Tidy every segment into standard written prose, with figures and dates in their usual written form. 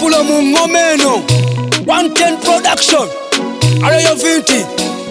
Pulo mu ngomeno 110 production Arayo Vinti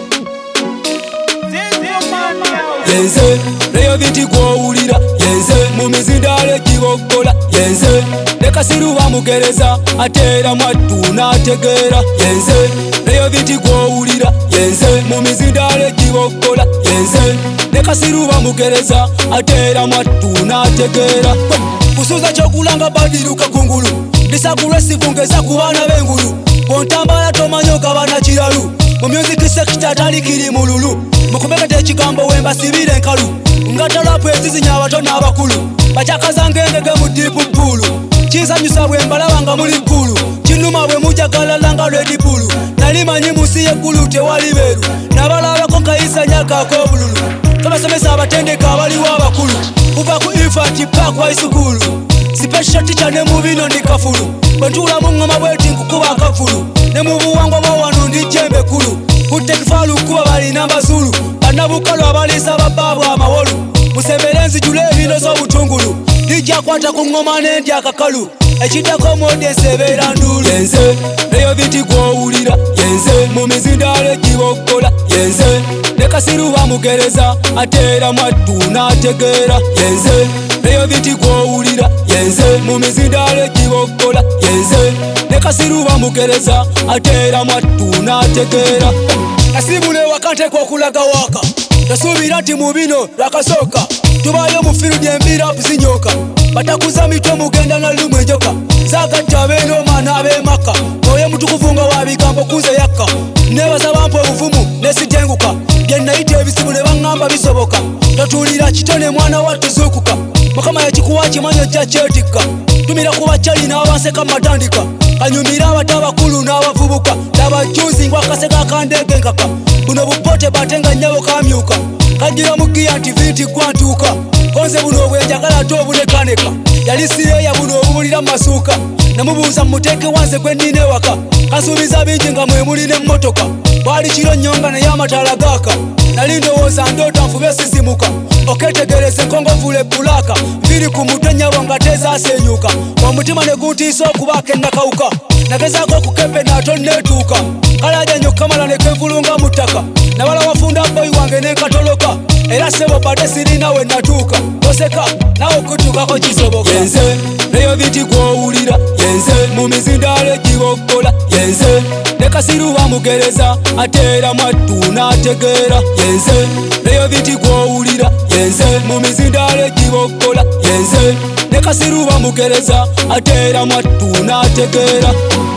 Yenze Rayo Vinti gwowulira Yenze mu mizindalo gibokola Yenze leka siruba mugereza atera mwattu n'ategeera Yenze Rayo Vinti gwowulira Yenze mu mizindalo gibokola Yenze leka siruba mugereza atera mwattu n'ategeera kusuza kyokulanga badiruka kungulu bisagulwe sivungeza ku baana b'engulu bontambala tomanyoka bana kiralu mu music sector tali kiri mululu mukubeketa ekigambo wemba sibire enkalu ngatalapu ezizinya abato n'abakulu bakyakazanga engege mu dipu ppulu kinsanyusa bwe mbalaba nga muli kkulu kinuma bwe mujagalala nga Red Bull nali manyi musi y'eggulu tewali beeru nabalabako nkayisanyako ak'obululu tobasomesa abatendeka abaliwo abakulu kuva ku infant park high school special teacher ne mu bino ndi kafulu bwe ntuula mu ngoma bweti nkukuba akafulu ne mu buwangwa bwa wano ndi jembe kulu kutte kifalu kuba balina mbazulu bannabukalu abaliisa babbaabwe amawolu musembere nzijula ebino z'obutungulu dijja kwata ku ngoma n'endi akakalu ekiddako modesi ebeera ndulu Yenze Rayo Vinti gwowulira Yenze mu mizindalo gibokola Yenze leka siruba mugereza atera mwattu n'ategeera Yenze Rayo Vinti gwowulira Yenze mu mizindalo gibokola Yenze leka siruba mugereza atera mwattu n'ategeera nasibula ewaka nteekwa okulaga waka tosuubira nti mu bino lwakasooka tubaayo mu field embira zinyoka batakuza mitwe mugenda na lumu enjoka zagatta ab'enooma n'ab'emaka oyo mutukuvu nga wa bigambo kunze yakka nebaza bampa obuvumu nesitenguka bye nayita ebizibu ne baŋŋamba bisoboka totuulira kitone mwana wattu zuukuka mukama yakikuwa kimanyi ojja kyetikka tumira ku bakyali n'abanseka matandika kanyumira abato abakulu n'abavubuka labajuzi ngwakaseka akandeege nkaka buno bupote bate nga nnyabo kamyuka kajjira mu giya nti Vinti gwantuuka konze buno obwenjagala ate obunekaneka yali sireeya buno obubulira mu masuuka namubuuza muteeke wanze gwe nnina ewaka kansuubiza bingi nga mwe muli n'emmotoka bwali kiro nnyonga naye amataala gaaka nali ndowooza ndoota nfube sisimuka oketegereza enkongovula ebbulaaka biri ku mutwe nnyabo nga tezaasenyuuka omutima ne guntiisa okubaako ennakawuka nagezaako okukepe naato neetuuka kalaja nnyo kamala ne kenvulunga mu ttaka nabala wafunda boyi wange n'enkatoloka era sebo badde sirina we natuuka toseka nawe okutuukako kisoboka Yenze Rayo Vinti gwowulira Yenze mu mizindalo gibokola Yenze leka siruba mugereza atera mwattu n'ategeera Yenze Rayo Vinti gwowulira Yenze mu mizindalo gibokola Yenze leka siruba mugereza atera mwattu n'ategeera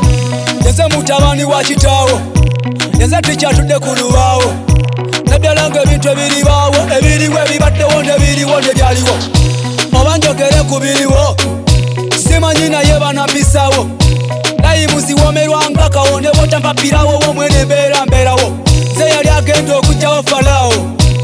Yenze mutabani wa kitaawo Yenze tikyatudde ku lubaawo naddala ng'ebintu ebiribaawo ebiriwo ebibaddewo nebiriwo nebyaliwo oba njogere ku biriwo simanyi naye banampisaawo nayimuzi womerwanga kawone botampapirawo womwene embeera mbeerawo nze yali agenda okugjawo falaawo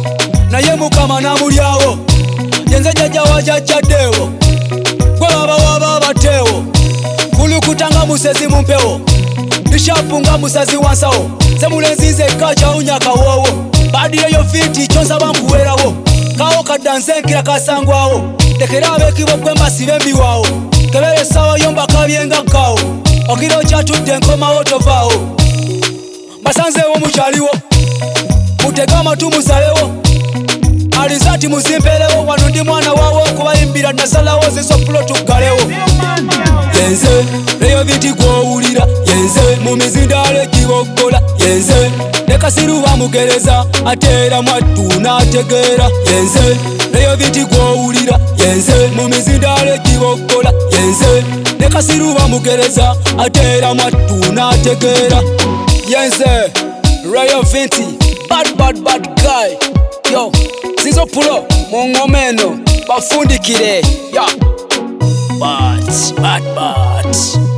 naye mukama namulyawo Yenze jjajjawa jjajjaddeewo gwe babawa babateewo kulukuta nga musezi mu mpewo bishapu nga musazi wansawo nze mulenzi nzekka kyawunya kawoowo badireyo Vinti kyonsaba nkuweerawo kawo kaddanse nkira kasangwawo tekera abeekibo gwe mbasibe embiwaawo kebera essaawa yomba kabyenga kkaawo okira okyatudde enkomawo tovaawo mbasanzeewo mukyaliwo mutege amatu musalewo alizati muzimperewo wano ndi mwana waawo okubayimbira nasalawo zisopulo tuggalewo Yenze Rayo Vinti gwowulira Yenze mu mizindalo gibokola Yenze leka siruba mugereza atera mwattu n'ategeera Yenze Rayo Vinti gwowulira Yenze mu mizindalo gibokola Yenze leka siruba mugereza atera mwattu n'ategeera Yenze Rayo Vinti bad guy yo Zizo Pulo mu ngomeno bafundikire yo bad